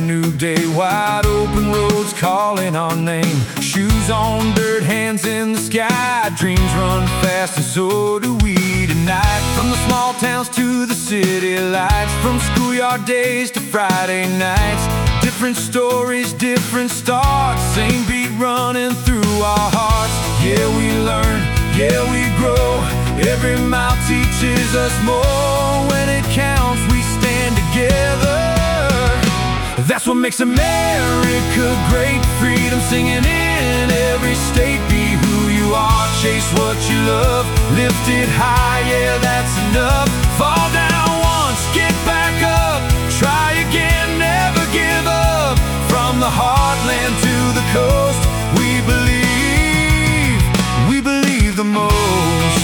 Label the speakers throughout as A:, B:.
A: brand new day, wide open roads calling our name. Shoes on dirt, hands in the sky. Dreams run fast and so do we tonight. From the small towns to the city lights, from schoolyard days to Friday nights. Different stories, different starts, same beat running through our hearts. Yeah, we learn, yeah, we grow. Every mile teaches us more. When it counts, we stand together. That's what makes America great. Freedom singing in every state. Be who you are, chase what you love. Lift it high, yeah, that's enough. Fall down once, get back up. Try again, never give up. From the heartland to the coast, we believe the most.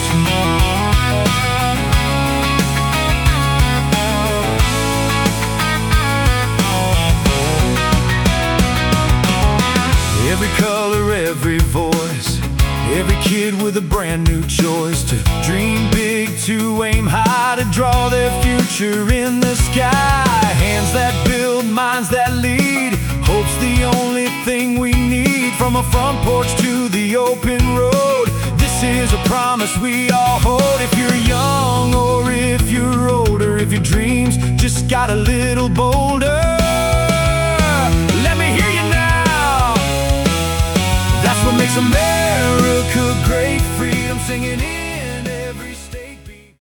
A: Every color, every voice, every kid with a brand new choice. To dream big, to aim high, to draw their future in the sky. Hands that build, minds that lead. Hope's the only thing we need. From a front porch to the open road, this is a promise we all hold. If you're young or if you're older, if your dreams just got a little bolder, let me hear you now. That's what makes America great. Freedom singing in